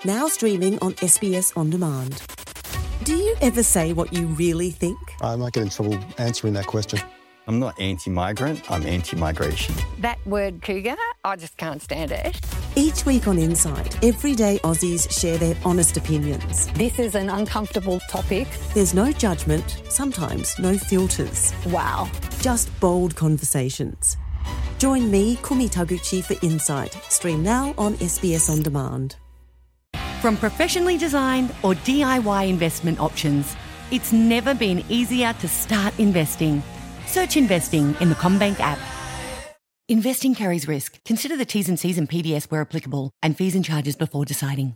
now streaming on SBS On Demand. Do you ever say what you really think? I might get in trouble answering that question. I'm not anti-migrant, I'm anti-migration. That word cougar, I just can't stand it. Each week on Insight, everyday Aussies share their honest opinions. This is an uncomfortable topic. There's no judgment, sometimes no filters. Wow. Just bold conversations. Join me, Kumi Taguchi, for Insight. Stream now on SBS On Demand. From professionally designed or DIY investment options, it's never been easier to start investing. Search investing in the CommBank app. Investing carries risk. Consider the T's and C's and PDS where applicable and fees and charges before deciding.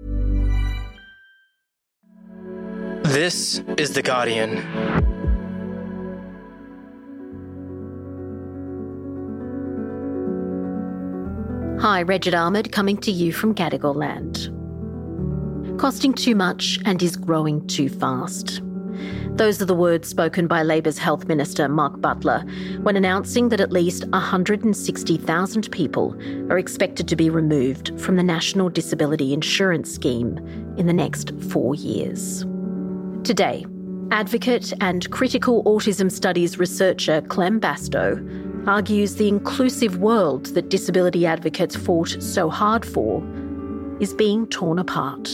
This is The Guardian. Hi, Regid Ahmed coming to you from Gadigal land. Costing too much and is growing too fast. Those are the words spoken by Labor's Health Minister Mark Butler when announcing that at least 160,000 people are expected to be removed from the National Disability Insurance Scheme in the next 4 years. Today, advocate and critical autism studies researcher Clem Bastow argues the inclusive world that disability advocates fought so hard for is being torn apart.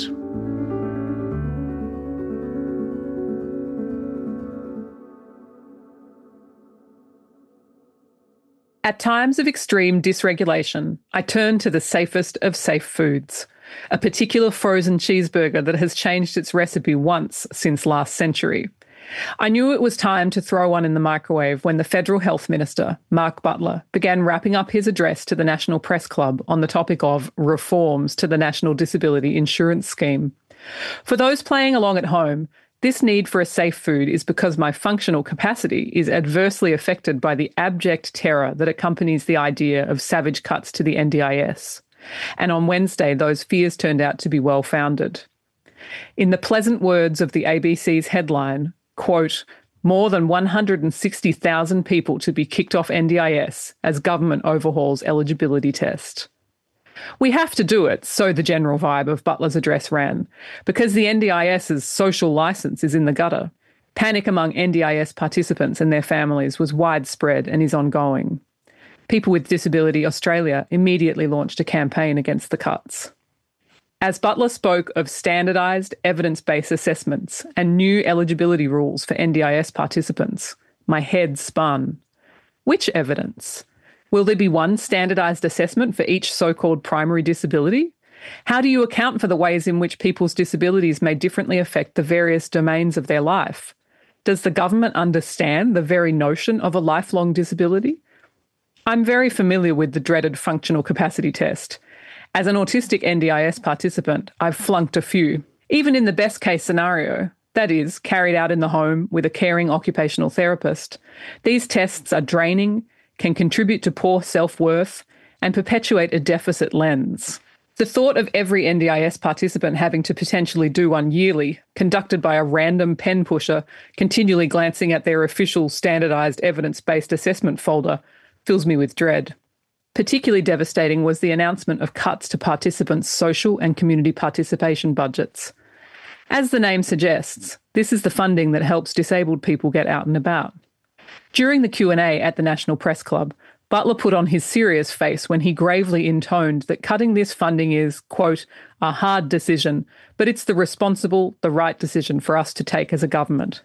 At times of extreme dysregulation, I turn to the safest of safe foods, a particular frozen cheeseburger that has changed its recipe once since last century. I knew it was time to throw one in the microwave when the Federal Health Minister, Mark Butler, began wrapping up his address to the National Press Club on the topic of reforms to the National Disability Insurance Scheme. For those playing along at home, this need for a safe food is because my functional capacity is adversely affected by the abject terror that accompanies the idea of savage cuts to the NDIS. And on Wednesday, those fears turned out to be well-founded. In the pleasant words of the ABC's headline, quote, more than 160,000 people to be kicked off NDIS as government overhauls eligibility test. We have to do it, so the general vibe of Butler's address ran, because the NDIS's social licence is in the gutter. Panic among NDIS participants and their families was widespread and is ongoing. People with Disability Australia immediately launched a campaign against the cuts. As Butler spoke of standardised, evidence-based assessments and new eligibility rules for NDIS participants, my head spun. Which evidence? Will there be one standardised assessment for each so-called primary disability? How do you account for the ways in which people's disabilities may differently affect the various domains of their life? Does the government understand the very notion of a lifelong disability? I'm very familiar with the dreaded functional capacity test. As an autistic NDIS participant, I've flunked a few. Even in the best case scenario, that is, carried out in the home with a caring occupational therapist, these tests are draining, can contribute to poor self-worth, and perpetuate a deficit lens. The thought of every NDIS participant having to potentially do one yearly, conducted by a random pen pusher, continually glancing at their official standardised evidence-based assessment folder, fills me with dread. Particularly devastating was the announcement of cuts to participants' social and community participation budgets. As the name suggests, this is the funding that helps disabled people get out and about. During the Q&A at the National Press Club, Butler put on his serious face when he gravely intoned that cutting this funding is, quote, a hard decision, but it's the responsible, the right decision for us to take as a government.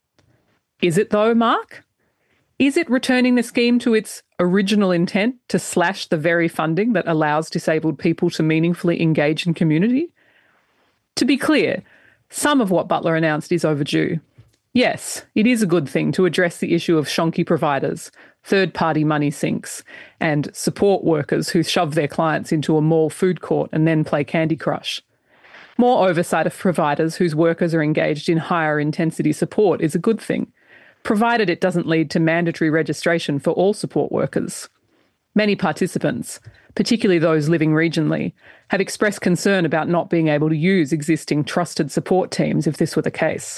Is it though, Mark? Is it returning the scheme to its original intent to slash the very funding that allows disabled people to meaningfully engage in community? To be clear, some of what Butler announced is overdue. Yes, it is a good thing to address the issue of shonky providers, third-party money sinks, and support workers who shove their clients into a mall food court and then play Candy Crush. More oversight of providers whose workers are engaged in higher intensity support is a good thing, provided it doesn't lead to mandatory registration for all support workers. Many participants, particularly those living regionally, have expressed concern about not being able to use existing trusted support teams if this were the case.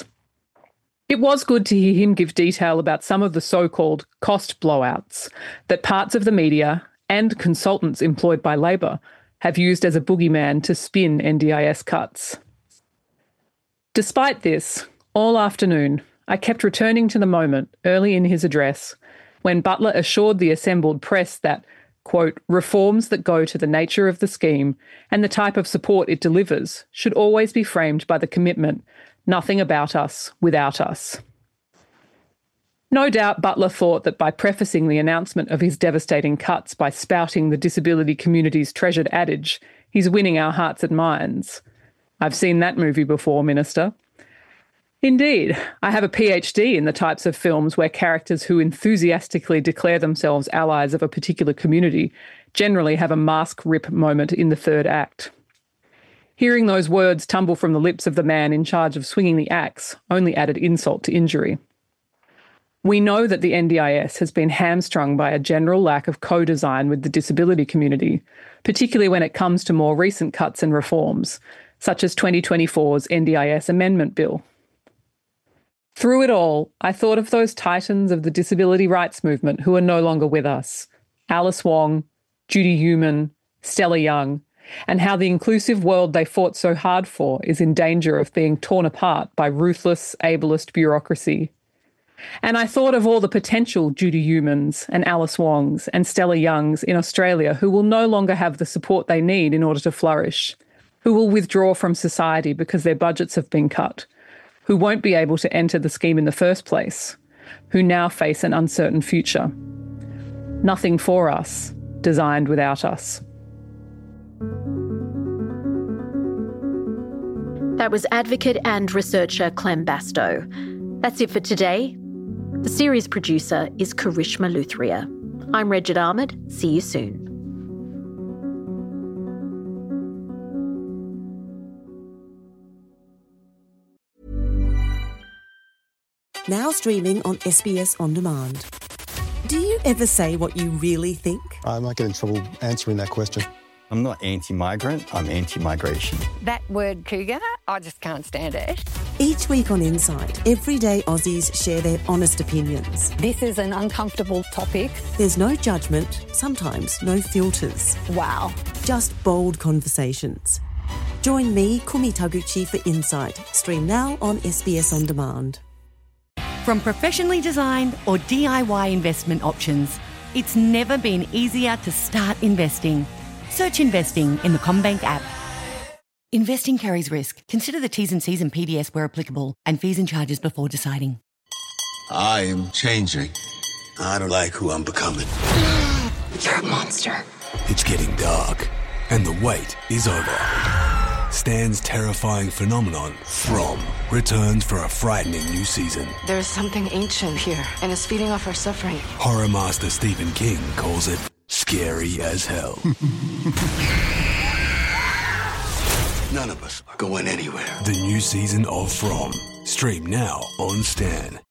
It was good to hear him give detail about some of the so-called cost blowouts that parts of the media and consultants employed by Labor have used as a boogeyman to spin NDIS cuts. Despite this, all afternoon, I kept returning to the moment early in his address when Butler assured the assembled press that, quote, reforms that go to the nature of the scheme and the type of support it delivers should always be framed by the commitment, nothing about us without us. No doubt Butler thought that by prefacing the announcement of his devastating cuts by spouting the disability community's treasured adage, he's winning our hearts and minds. I've seen that movie before, Minister. Indeed, I have a PhD in the types of films where characters who enthusiastically declare themselves allies of a particular community generally have a mask rip moment in the third act. Hearing those words tumble from the lips of the man in charge of swinging the axe only added insult to injury. We know that the NDIS has been hamstrung by a general lack of co-design with the disability community, particularly when it comes to more recent cuts and reforms, such as 2024's NDIS Amendment Bill. Through it all, I thought of those titans of the disability rights movement who are no longer with us, Alice Wong, Judy Newman, Stella Young, and how the inclusive world they fought so hard for is in danger of being torn apart by ruthless, ableist bureaucracy. And I thought of all the potential Judy Newmans and Alice Wongs and Stella Youngs in Australia who will no longer have the support they need in order to flourish, who will withdraw from society because their budgets have been cut, who won't be able to enter the scheme in the first place, who now face an uncertain future. Nothing for us, designed without us. That was advocate and researcher Clem Bastow. That's it for today. The series producer is Karishma Luthria. I'm Rejit Ahmed. See you soon. Now streaming on SBS On Demand. Do you ever say what you really think? I might get in trouble answering that question. I'm not anti-migrant, I'm anti-migration. That word cougar, I just can't stand it. Each week on Inside, everyday Aussies share their honest opinions. This is an uncomfortable topic. There's no judgment, sometimes no filters. Wow. Just bold conversations. Join me, Kumi Taguchi, for Inside. Stream now on SBS On Demand. From professionally designed or DIY investment options, it's never been easier to start investing. Search investing in the CommBank app. Investing carries risk. Consider the T's and C's and PDS where applicable and fees and charges before deciding. I am changing. I don't like who I'm becoming. You're a monster. It's getting dark, and the wait is over. Stan's terrifying phenomenon, From, returns for a frightening new season. There's something ancient here, and it's feeding off our suffering. Horror master Stephen King calls it scary as hell. None of us are going anywhere. The new season of From. Stream now on Stan.